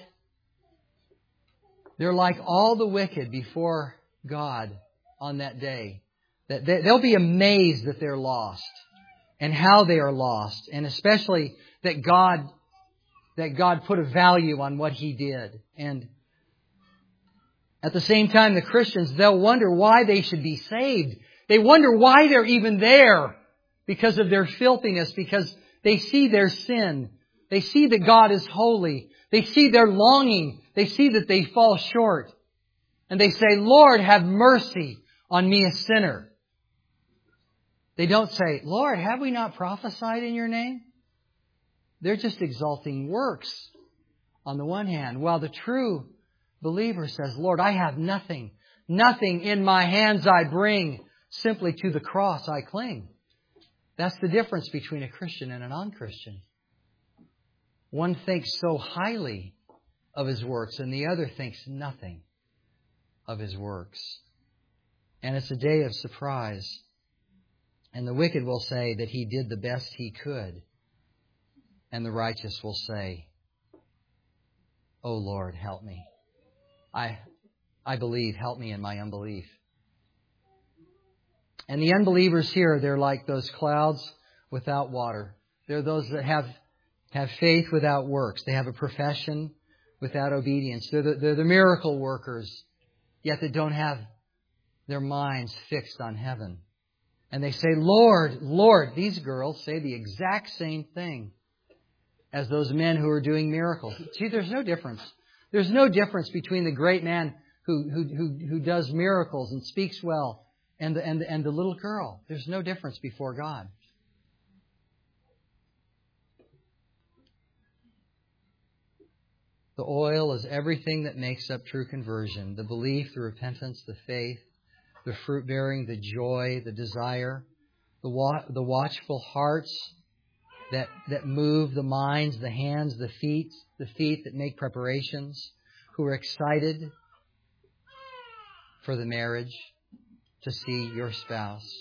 all the wicked before God on that day. That they'll be amazed that they're lost and how they are lost, and especially that God put a value on what He did. And at the same time, the Christians, they'll wonder why they should be saved. They wonder why they're even there because of their filthiness, because they see their sin. They see that God is holy. They see their longing. They see that they fall short. And they say, Lord, have mercy on me, a sinner. They don't say, Lord, have we not prophesied in your name? They're just exalting works on the one hand, while the true believer says, Lord, I have nothing. Nothing in my hands I bring. Simply to the cross I cling. That's the difference between a Christian and a non-Christian. One thinks so highly of his works, and the other thinks nothing of his works. And it's a day of surprise. And the wicked will say that he did the best he could. And the righteous will say, Oh Lord, help me. I believe, help me in my unbelief. And the unbelievers here, they're like those clouds without water. They're those that have faith without works. They have a profession without obedience. They're the miracle workers, yet they don't have their minds fixed on heaven. And they say, Lord, Lord. These girls say the exact same thing as those men who are doing miracles. See, there's no difference. There's no difference between the great man who does miracles and speaks well and the little girl. There's no difference before God. The oil is everything that makes up true conversion. The belief, the repentance, the faith, the fruit-bearing, the joy, the desire, the watchful hearts that move the minds, the hands, the feet that make preparations, who are excited for the marriage, to see your spouse.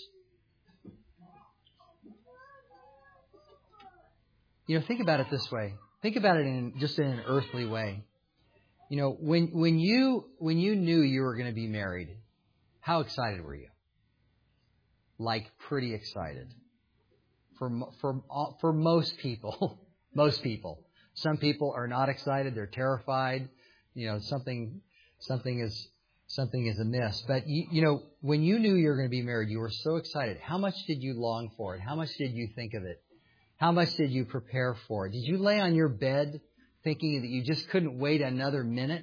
You know, think about it this way. Think about it just in an earthly way. You know, when you knew you were going to be married, how excited were you? Like pretty excited. For most people, most people. Some people are not excited; they're terrified. You know, something is amiss. But you know, when you knew you were going to be married, you were so excited. How much did you long for it? How much did you think of it? How much did you prepare for it? Did you lay on your bed thinking that you just couldn't wait another minute?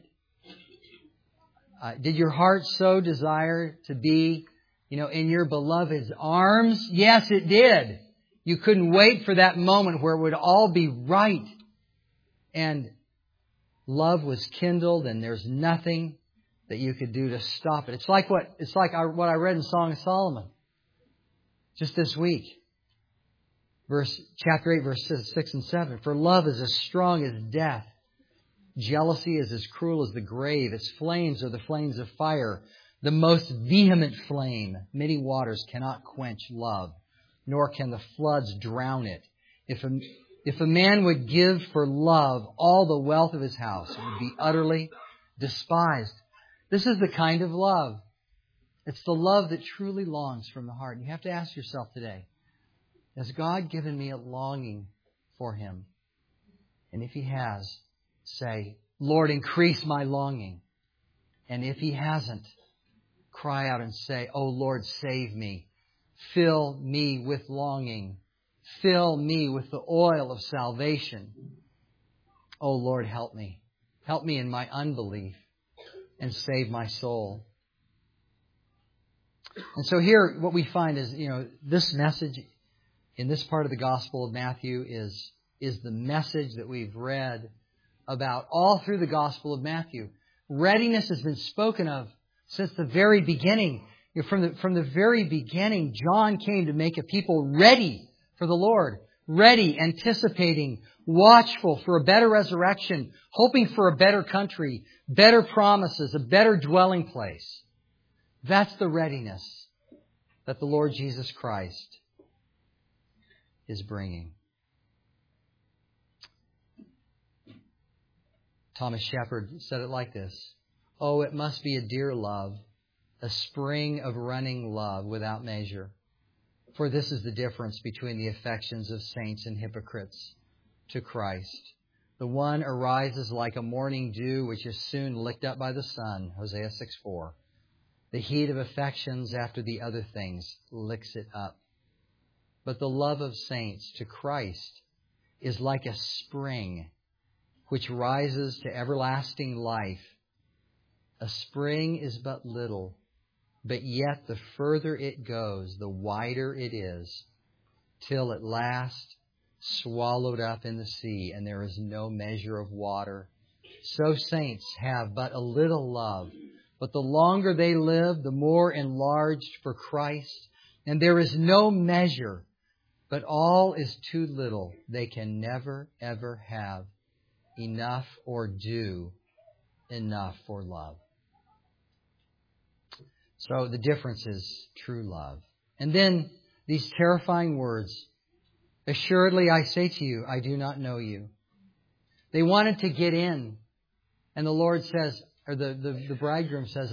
Did your heart so desire to be, you know, in your beloved's arms? Yes, it did. You couldn't wait for that moment where it would all be right. And love was kindled, and there's nothing that you could do to stop it. It's like what I read in Song of Solomon just this week. Chapter 8, verses 6 and 7. For love is as strong as death. Jealousy is as cruel as the grave. Its flames are the flames of fire, the most vehement flame. Many waters cannot quench love, nor can the floods drown it. If a man would give for love all the wealth of his house, it would be utterly despised. This is the kind of love. It's the love that truly longs from the heart. And you have to ask yourself today, has God given me a longing for Him? And if He has, say, Lord, increase my longing. And if He hasn't, cry out and say, Oh Lord, save me. Fill me with longing. Fill me with the oil of salvation. Oh Lord, help me. Help me in my unbelief and save my soul. And so here what we find is, this message in this part of the Gospel of Matthew is the message that we've read about all through the Gospel of Matthew. Readiness has been spoken of since the very beginning. From the very beginning, John came to make a people ready for the Lord. Ready, anticipating, watchful for a better resurrection, hoping for a better country, better promises, a better dwelling place. That's the readiness that the Lord Jesus Christ is bringing. Thomas Shepard said it like this: "Oh, it must be a dear love, a spring of running love without measure. For this is the difference between the affections of saints and hypocrites to Christ. The one arises like a morning dew, which is soon licked up by the sun," Hosea 6:4. "The heat of affections after the other things licks it up. But the love of saints to Christ is like a spring which rises to everlasting life. A spring is but little, but yet the further it goes, the wider it is, till at last swallowed up in the sea, and there is no measure of water. So saints have but a little love, but the longer they live, the more enlarged for Christ. And there is no measure, but all is too little. They can never, ever have enough or do enough for love." So the difference is true love. And then these terrifying words, "Assuredly I say to you, I do not know you." They wanted to get in. And the Lord says, or the bridegroom says,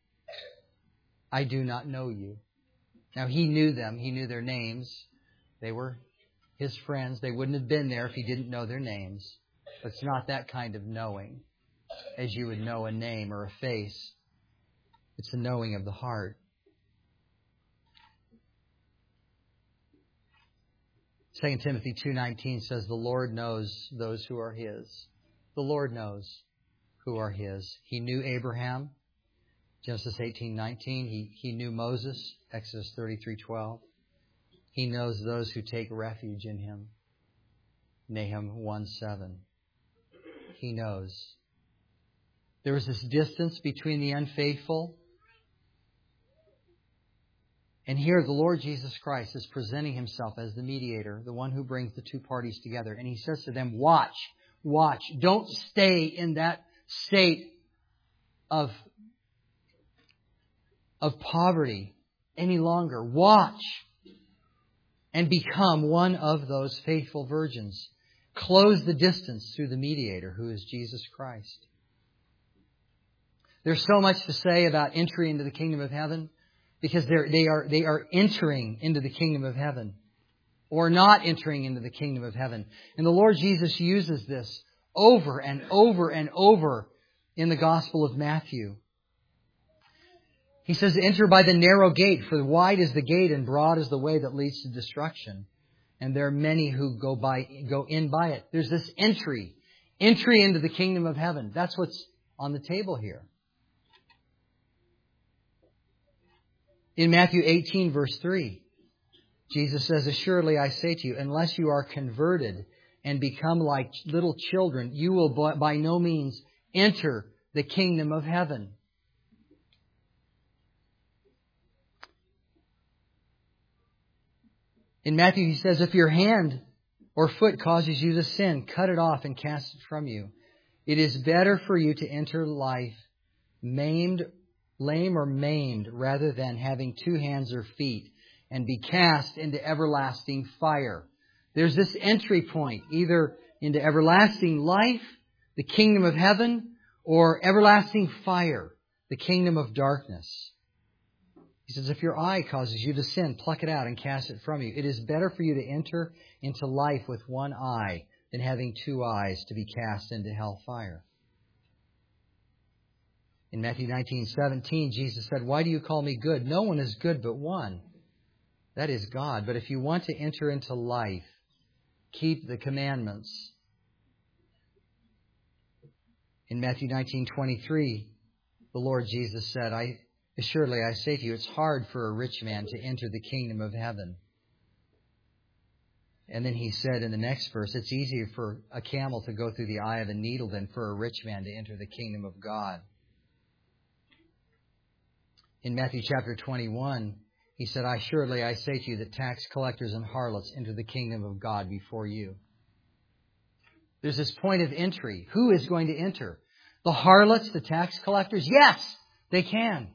I do not know you. Now He knew them. He knew their names. They were His friends. They wouldn't have been there if He didn't know their names. But it's not that kind of knowing as you would know a name or a face. It's a knowing of the heart. 2 Timothy 2:19 says, "The Lord knows those who are His." The Lord knows who are His. He knew Abraham, Genesis 18:19. He knew Moses, Exodus 33:12. He knows those who take refuge in Him, Nahum 1:7. He knows. There is this distance between the unfaithful. And here the Lord Jesus Christ is presenting Himself as the mediator, the one who brings the two parties together. And He says to them, watch. Don't stay in that state of poverty any longer. Watch and become one of those faithful virgins. Close the distance through the mediator, who is Jesus Christ. There's so much to say about entry into the kingdom of heaven, because they are entering into the kingdom of heaven, or not entering into the kingdom of heaven. And the Lord Jesus uses this over and over and over in the Gospel of Matthew. He says, "Enter by the narrow gate, for wide is the gate and broad is the way that leads to destruction. And there are many who go in by it." There's this entry into the kingdom of heaven. That's what's on the table here. In Matthew 18, verse 3, Jesus says, "Assuredly I say to you, unless you are converted and become like little children, you will by no means enter the kingdom of heaven." In Matthew, He says, "If your hand or foot causes you to sin, cut it off and cast it from you. It is better for you to enter life lame or maimed, rather than having 2 hands or feet and be cast into everlasting fire." There's this entry point, either into everlasting life, the kingdom of heaven, or everlasting fire, the kingdom of darkness. He says, if your eye causes you to sin, pluck it out and cast it from you. It is better for you to enter into life with one eye than having 2 eyes to be cast into hellfire. In Matthew 19:17, Jesus said, "Why do you call me good? No one is good but one. That is God. But if you want to enter into life, keep the commandments." In Matthew 19:23, the Lord Jesus said, Assuredly, I say to you, it's hard for a rich man to enter the kingdom of heaven. And then he said in the next verse, it's easier for a camel to go through the eye of a needle than for a rich man to enter the kingdom of God. In Matthew chapter 21, he said, Assuredly, I say to you that tax collectors and harlots enter the kingdom of God before you. There's this point of entry. Who is going to enter? The harlots, the tax collectors? Yes, they can.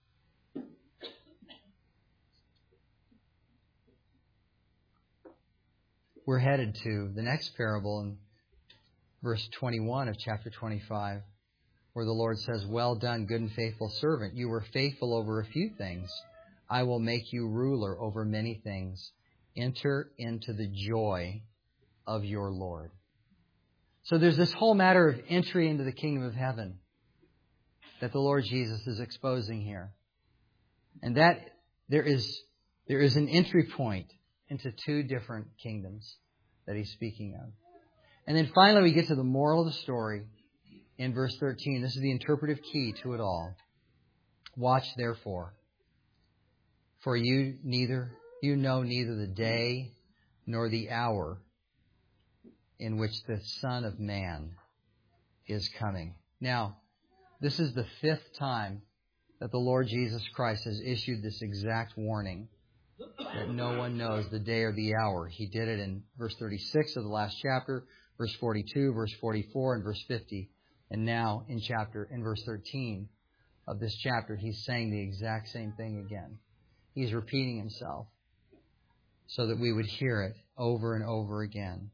We're headed to the next parable in verse 21 of chapter 25, where the Lord says, Well done, good and faithful servant. You were faithful over a few things. I will make you ruler over many things. Enter into the joy of your Lord. So there's this whole matter of entry into the kingdom of heaven that the Lord Jesus is exposing here. And that there is an entry point into two different kingdoms that he's speaking of. And then finally we get to the moral of the story in verse 13. This is the interpretive key to it all. Watch therefore, for you know neither the day nor the hour in which the Son of Man is coming. Now, this is the 5th time that the Lord Jesus Christ has issued this exact warning that no one knows the day or the hour. He did it in verse 36 of the last chapter, verse 42, verse 44, and verse 50. And now in verse 13 of this chapter, he's saying the exact same thing again. He's repeating himself so that we would hear it over and over again.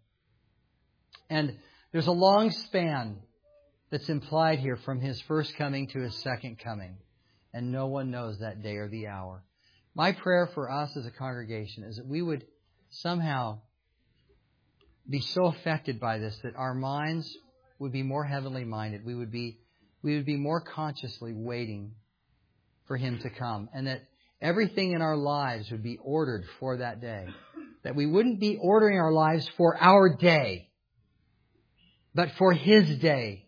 And there's a long span that's implied here from his first coming to his second coming. And no one knows that day or the hour. My prayer for us as a congregation is that we would somehow be so affected by this that our minds would be more heavenly minded. We would be more consciously waiting for Him to come. And that everything in our lives would be ordered for that day. That we wouldn't be ordering our lives for our day, but for His day.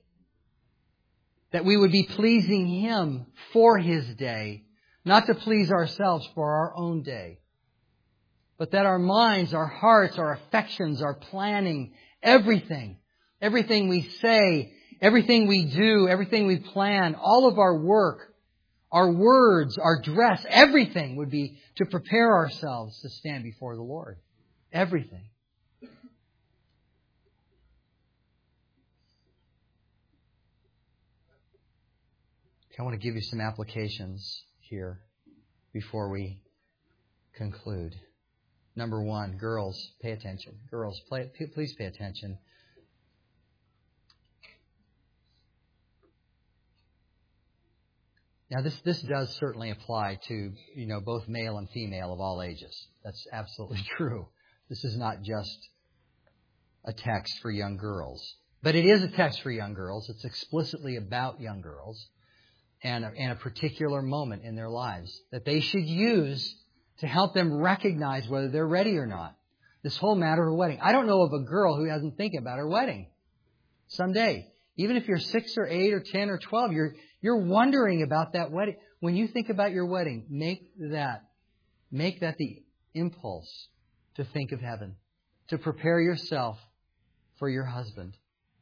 That we would be pleasing Him for His day, not to please ourselves for our own day. But that our minds, our hearts, our affections, our planning, everything we say, everything we do, everything we plan, all of our work, our words, our dress, everything would be to prepare ourselves to stand before the Lord. Everything. I want to give you some applications here before we conclude. Number 1, girls, pay attention. Girls, please pay attention. Now, this does certainly apply to, both male and female of all ages. That's absolutely true. This is not just a text for young girls. But it is a text for young girls. It's explicitly about young girls and a particular moment in their lives that they should use to help them recognize whether they're ready or not. This whole matter of a wedding. I don't know of a girl who hasn't thinking about her wedding someday. Even if you're 6 or 8 or 10 or 12, you're wondering about that wedding. When you think about your wedding, make that the impulse to think of heaven, to prepare yourself for your husband.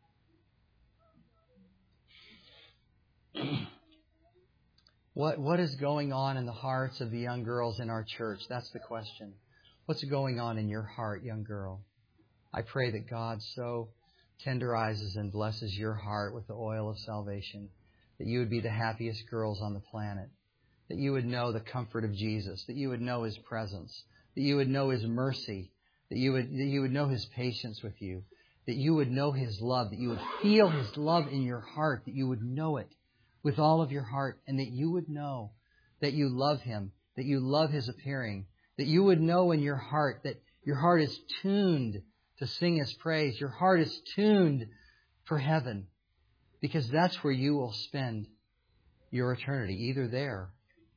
What is going on in the hearts of the young girls in our church? That's the question. What's going on in your heart, young girl? I pray that God so tenderizes and blesses your heart with the oil of salvation, that you would be the happiest girls on the planet, that you would know the comfort of Jesus, that you would know His presence, that you would know His mercy, that you would know His patience with you, that you would know His love, that you would feel His love in your heart, that you would know it with all of your heart, and that you would know that you love Him, that you love His appearing, that you would know in your heart that your heart is tuned to sing His praise. Your heart is tuned for heaven, because that's where you will spend your eternity, either there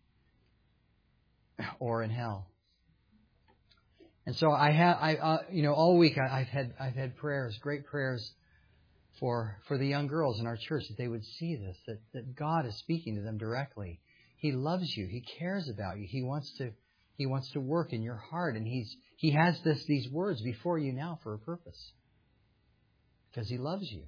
or in hell. And so all week I've had prayers, great prayers for the young girls in our church, that they would see this, that God is speaking to them directly. He loves you. He cares about you. He wants to work in your heart. And He has these words before you now for a purpose. Because He loves you.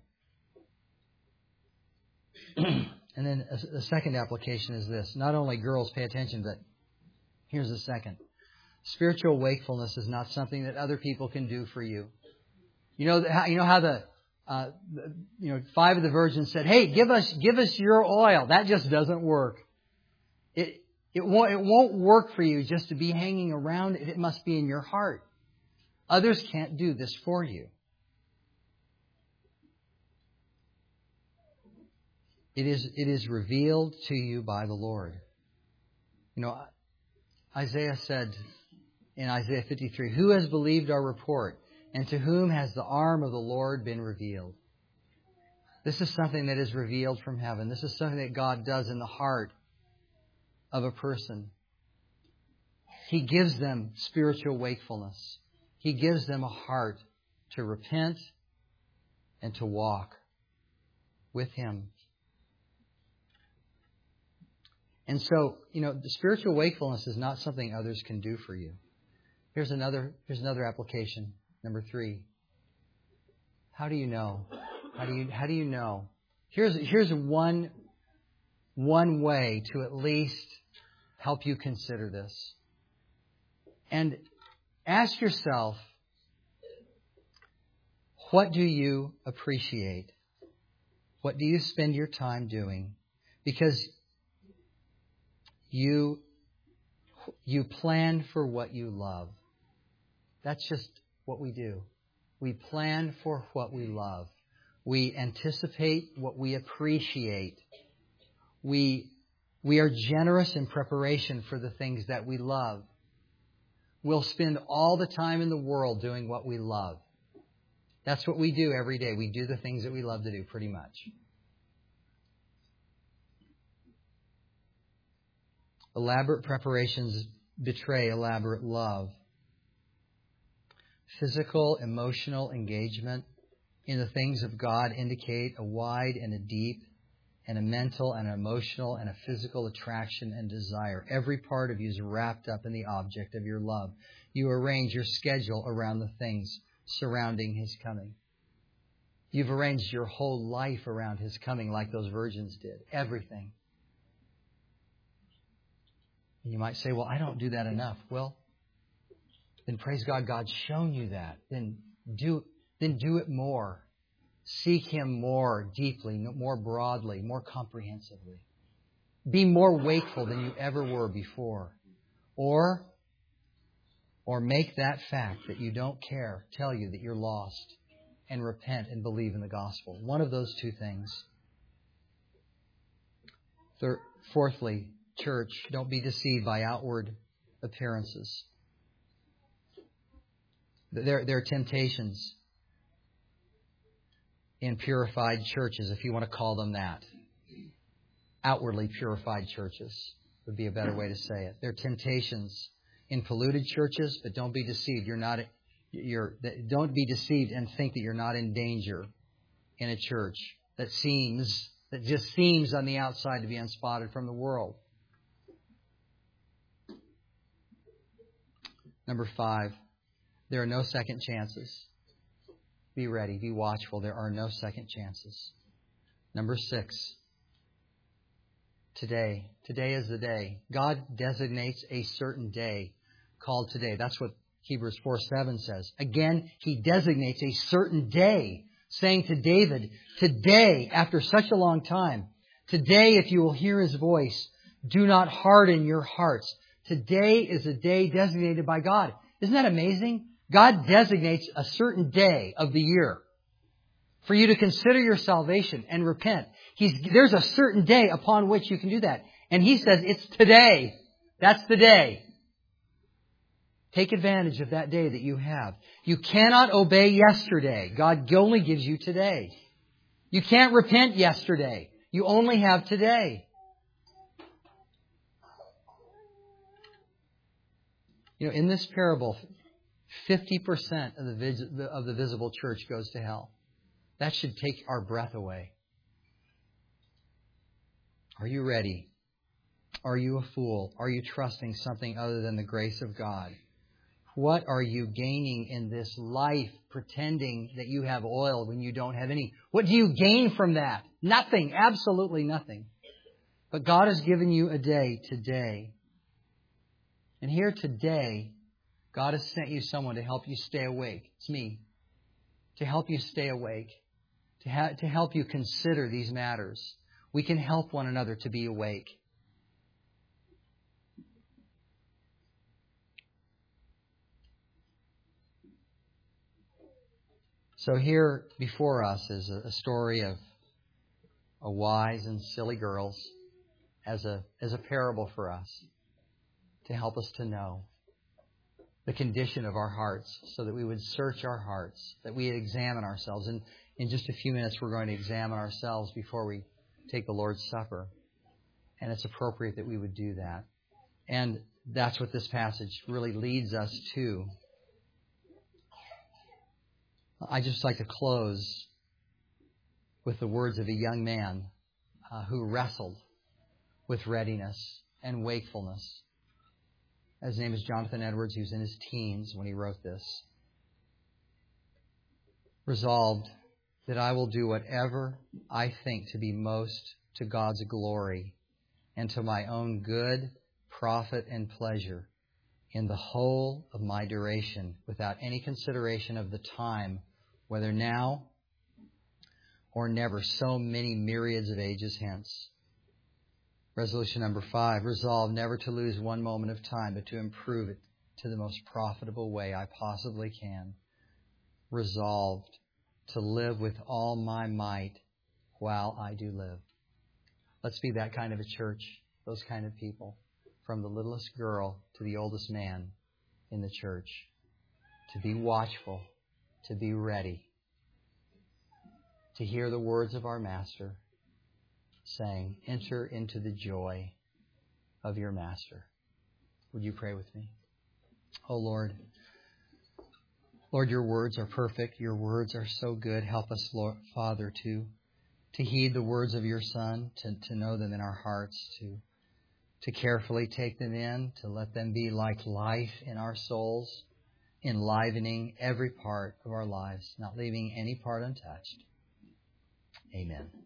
And then a second application is this. Not only girls pay attention, but here's the second. Spiritual wakefulness is not something that other people can do for you. You know how 5 of the virgins said, "Hey, give us your oil." That just doesn't work. It won't work for you just to be hanging around. It must be in your heart. Others can't do this for you. It is revealed to you by the Lord. Isaiah said in Isaiah 53, "Who has believed our report? And to whom has the arm of the Lord been revealed?" This is something that is revealed from heaven. This is something that God does in the heart of a person. He gives them spiritual wakefulness. He gives them a heart to repent and to walk with Him. And so, the spiritual wakefulness is not something others can do for you. Here's another application. Number 3. How do you know? How do you know? Here's one way to at least help you consider this. And ask yourself, what do you appreciate? What do you spend your time doing? Because you plan for what you love. That's just what we do. We plan for what we love. We anticipate what we appreciate. We are generous in preparation for the things that we love. We'll spend all the time in the world doing what we love. That's what we do every day. We do the things that we love to do, pretty much. Elaborate preparations betray elaborate love. Physical, emotional engagement in the things of God indicate a wide and a deep and a mental and an emotional and a physical attraction and desire. Every part of you is wrapped up in the object of your love. You arrange your schedule around the things surrounding His coming. You've arranged your whole life around His coming like those virgins did. Everything. And you might say, "Well, I don't do that enough." Well, then praise God, God's shown you that. Then do it more. Seek Him more deeply, more broadly, more comprehensively. Be more wakeful than you ever were before. Or make that fact that you don't care tell you that you're lost and repent and believe in the gospel. One of those two things. Fourthly, church, don't be deceived by outward appearances. There are temptations in purified churches, if you want to call them that. Outwardly purified churches would be a better way to say it. There are temptations in polluted churches, but don't be deceived. Don't be deceived and think that you're not in danger in a church that just seems on the outside to be unspotted from the world. Number 5, there are no second chances. Be ready, be watchful. There are no second chances. Number 6, today. Today is the day. God designates a certain day called today. That's what Hebrews 4:7 says. Again, He designates a certain day, saying to David, "Today, after such a long time, today, if you will hear His voice, do not harden your hearts." Today is a day designated by God. Isn't that amazing? God designates a certain day of the year for you to consider your salvation and repent. There's a certain day upon which you can do that. And He says it's today. That's the day. Take advantage of that day that you have. You cannot obey yesterday. God only gives you today. You can't repent yesterday. You only have today. In this parable, 50% of the visible church goes to hell. That should take our breath away. Are you ready? Are you a fool? Are you trusting something other than the grace of God? What are you gaining in this life, pretending that you have oil when you don't have any? What do you gain from that? Nothing. Absolutely nothing. But God has given you a day today. And here today, God has sent you someone to help you stay awake. It's me. To help you stay awake. To help you consider these matters. We can help one another to be awake. So here before us is a story of a wise and silly girls as a parable for us to help us to know the condition of our hearts so that we would search our hearts, that we would examine ourselves. And in just a few minutes, we're going to examine ourselves before we take the Lord's Supper. And it's appropriate that we would do that. And that's what this passage really leads us to. I'd just like to close with the words of a young man who wrestled with readiness and wakefulness. His name is Jonathan Edwards. He was in his teens when he wrote this. Resolved that I will do whatever I think to be most to God's glory and to my own good, profit, and pleasure in the whole of my duration, without any consideration of the time, whether now or never, so many myriads of ages hence. Resolution number 5, resolve never to lose one moment of time, but to improve it to the most profitable way I possibly can. Resolved to live with all my might while I do live. Let's be that kind of a church, those kind of people. From the littlest girl to the oldest man in the church. To be watchful, to be ready, to hear the words of our Master saying, enter into the joy of your Master. Would you pray with me? Oh Lord, your words are perfect. Your words are so good. Help us, Lord, Father, to heed the words of your Son, to know them in our hearts, to carefully take them in, to let them be like life in our souls, enlivening every part of our lives, not leaving any part untouched. Amen.